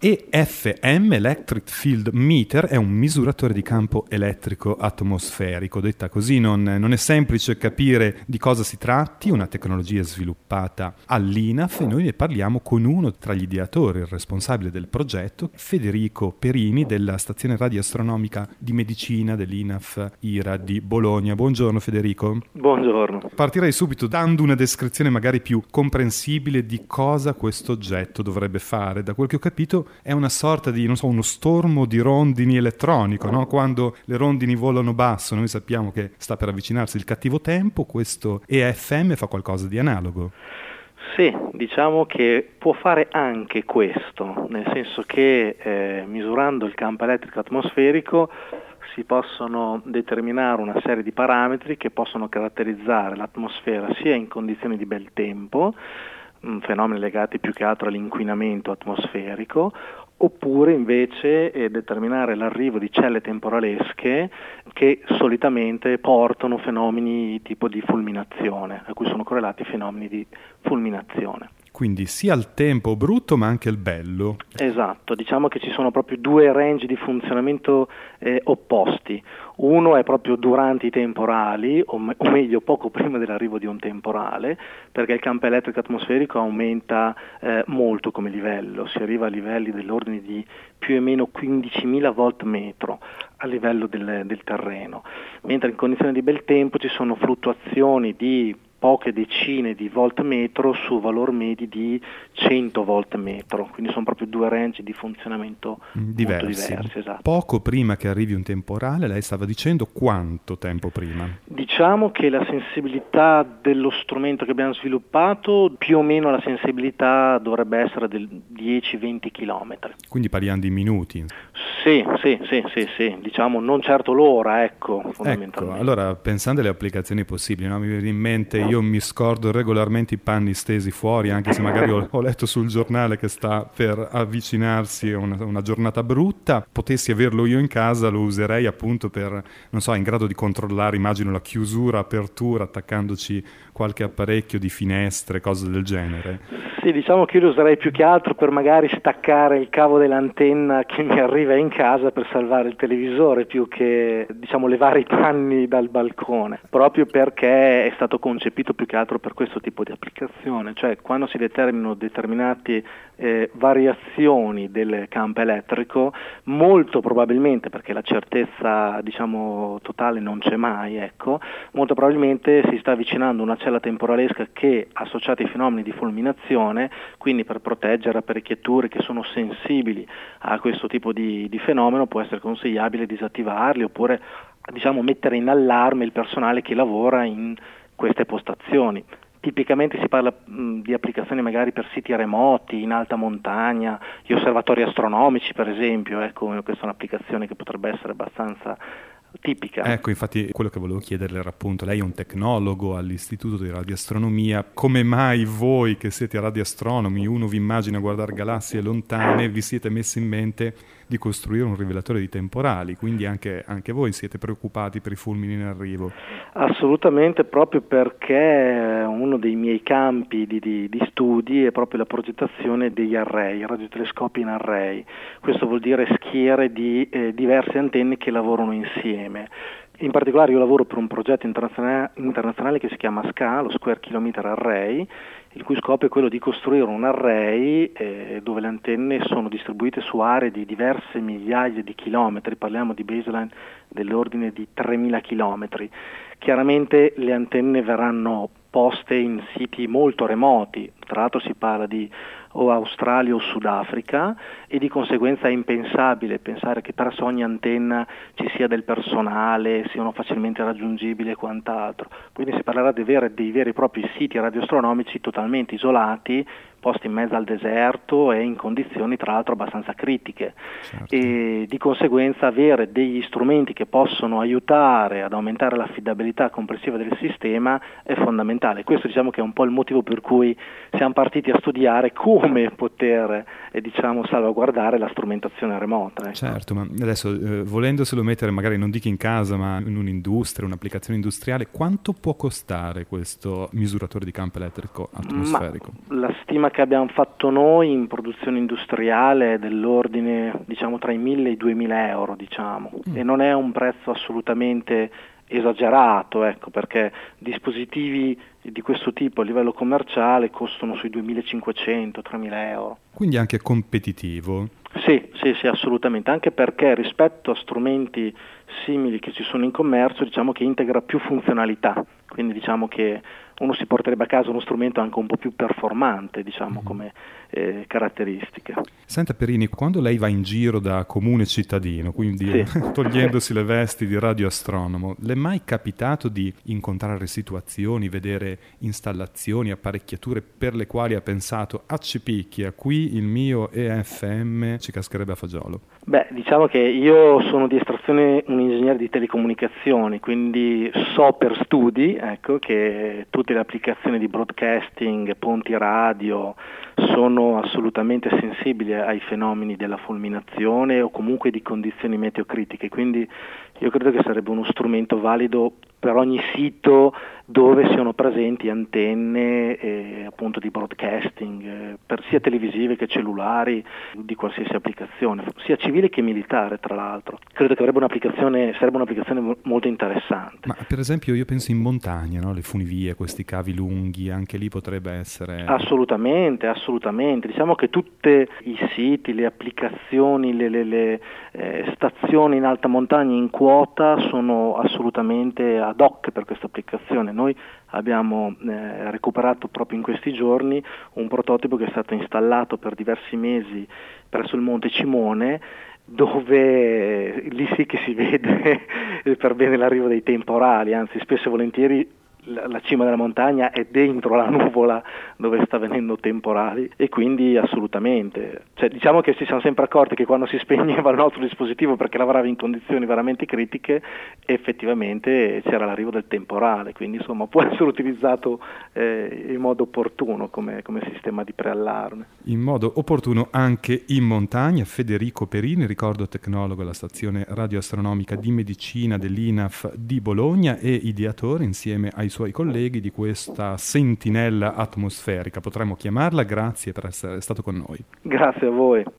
EFM, Electric Field Meter, è un misuratore di campo elettrico atmosferico. Detta così non è semplice capire di cosa si tratti, una tecnologia sviluppata all'INAF, e noi ne parliamo con uno tra gli ideatori, il responsabile del progetto, Federico Perini, della stazione radioastronomica di medicina dell'INAF IRA di Bologna. Buongiorno Federico. Buongiorno. Partirei subito dando una descrizione magari più comprensibile di cosa questo oggetto dovrebbe fare. Da quel che ho capito è una sorta di, uno stormo di rondini elettronico, no? Quando le rondini volano basso, noi sappiamo che sta per avvicinarsi il cattivo tempo, questo EFM fa qualcosa di analogo. Sì, diciamo che può fare anche questo, nel senso che misurando il campo elettrico atmosferico si possono determinare una serie di parametri che possono caratterizzare l'atmosfera sia in condizioni di bel tempo, fenomeni legati più che altro all'inquinamento atmosferico, oppure invece determinare l'arrivo di celle temporalesche che solitamente portano fenomeni tipo di fulminazione, a cui sono correlati fenomeni di fulminazione. Quindi sia il tempo brutto ma anche il bello. Esatto, diciamo che ci sono proprio due range di funzionamento opposti. Uno è proprio durante i temporali, o meglio poco prima dell'arrivo di un temporale, perché il campo elettrico atmosferico aumenta molto come livello, si arriva a livelli dell'ordine di più o meno 15.000 volt metro a livello del terreno, mentre in condizioni di bel tempo ci sono fluttuazioni di poche decine di volt metro su valori medi di 100 volt metro, quindi sono proprio due range di funzionamento diversi. Molto diversi. Esatto. Poco prima che arrivi un temporale, lei stava dicendo quanto tempo prima? Diciamo che la sensibilità dello strumento che abbiamo sviluppato, più o meno la sensibilità dovrebbe essere del 10-20 km. Quindi parliamo di minuti. Sì, diciamo non certo l'ora, fondamentalmente. Ecco, allora pensando alle applicazioni possibili, no? Mi viene in mente, io mi scordo regolarmente i panni stesi fuori, anche se magari ho letto sul giornale che sta per avvicinarsi una giornata brutta. Potessi averlo io in casa, lo userei appunto per, non so, in grado di controllare, immagino, la chiusura, apertura, attaccandoci qualche apparecchio di finestre, cose del genere. Sì, diciamo che io lo userei più che altro per magari staccare il cavo dell'antenna che mi arriva in casa per salvare il televisore, più che, diciamo, levare i panni dal balcone, proprio perché è stato concepito più che altro per questo tipo di applicazione, cioè quando si determinano determinate variazioni del campo elettrico, molto probabilmente, perché la certezza, diciamo, totale non c'è mai, molto probabilmente si sta avvicinando una cella temporalesca che, associata ai fenomeni di fulminazione, quindi per proteggere apparecchiature che sono sensibili a questo tipo di fenomeno, può essere consigliabile disattivarli oppure, diciamo, mettere in allarme il personale che lavora in queste postazioni. Tipicamente si parla di applicazioni magari per siti remoti, in alta montagna, gli osservatori astronomici per esempio, questa è un'applicazione che potrebbe essere abbastanza tipica. Ecco, infatti quello che volevo chiederle era appunto, lei è un tecnologo all'Istituto di Radioastronomia, come mai voi che siete radioastronomi, uno vi immagina guardare galassie lontane, vi siete messi in mente di costruire un rivelatore di temporali, quindi anche voi siete preoccupati per i fulmini in arrivo? Assolutamente, proprio perché uno dei miei campi di studi è proprio la progettazione degli array, radiotelescopi in array. Questo vuol dire schiere di diverse antenne che lavorano insieme. In particolare io lavoro per un progetto internazionale che si chiama SKA, lo Square Kilometer Array, il cui scopo è quello di costruire un array dove le antenne sono distribuite su aree di diverse migliaia di chilometri, parliamo di baseline dell'ordine di 3.000 chilometri. Chiaramente le antenne verranno poste in siti molto remoti, tra l'altro si parla di o Australia o Sudafrica, e di conseguenza è impensabile pensare che presso ogni antenna ci sia del personale, siano facilmente raggiungibili e quant'altro. Quindi si parlerà di avere dei veri e propri siti radioastronomici totalmente isolati, posti in mezzo al deserto e in condizioni tra l'altro abbastanza critiche. Certo. E di conseguenza avere degli strumenti che possono aiutare ad aumentare l'affidabilità complessiva del sistema è fondamentale. Questo diciamo che è un po' il motivo per cui siamo partiti a studiare come poter salvaguardare la strumentazione remota. Certo, ma adesso volendoselo mettere magari non dico in casa ma in un'industria, un'applicazione industriale, quanto può costare questo misuratore di campo elettrico atmosferico? La stima che abbiamo fatto noi in produzione industriale è dell'ordine, diciamo, tra i 1.000 e i 2.000 euro, diciamo, e non è un prezzo assolutamente esagerato, ecco, perché dispositivi di questo tipo a livello commerciale costano sui 2.500, 3.000 euro. Quindi anche competitivo. Sì, assolutamente, anche perché rispetto a strumenti simili che ci sono in commercio, diciamo che integra più funzionalità, quindi diciamo che uno si porterebbe a casa uno strumento anche un po' più performante, diciamo, come caratteristiche. Senta Perini, quando lei va in giro da comune cittadino, quindi togliendosi le vesti di radioastronomo, le è mai capitato di incontrare situazioni, vedere installazioni, apparecchiature per le quali ha pensato accipicchia, qui il mio EFM ci cascherebbe a fagiolo? Beh, diciamo che io sono di estrazione un ingegnere di telecomunicazioni, quindi so per studi, ecco, che tutte le applicazioni di broadcasting, ponti radio, sono assolutamente sensibili ai fenomeni della fulminazione o comunque di condizioni meteocritiche, quindi io credo che sarebbe uno strumento valido per ogni sito dove siano presenti antenne appunto di broadcasting, per sia televisive che cellulari, di qualsiasi applicazione, sia civile che militare tra l'altro. Credo che sarebbe un'applicazione molto interessante. Ma per esempio io penso in montagna, no? Le funivie, questi cavi lunghi, anche lì potrebbe essere... Assolutamente. Diciamo che tutti i siti, le applicazioni, le stazioni in alta montagna in quota sono assolutamente ad hoc per questa applicazione. Noi abbiamo recuperato proprio in questi giorni un prototipo che è stato installato per diversi mesi presso il Monte Cimone, dove lì sì che si vede per bene l'arrivo dei temporali, anzi spesso e volentieri la cima della montagna è dentro la nuvola dove sta venendo temporali, e quindi assolutamente, cioè, diciamo che ci siamo sempre accorti che quando si spegneva il nostro dispositivo perché lavorava in condizioni veramente critiche, effettivamente c'era l'arrivo del temporale, quindi insomma può essere utilizzato in modo opportuno come sistema di preallarme. In modo opportuno anche in montagna. Federico Perini, ricordo tecnologo alla stazione radioastronomica di medicina dell'INAF di Bologna e ideatore insieme ai suoi colleghi di questa sentinella atmosferica, potremmo chiamarla. Grazie per essere stato con noi. Grazie a voi.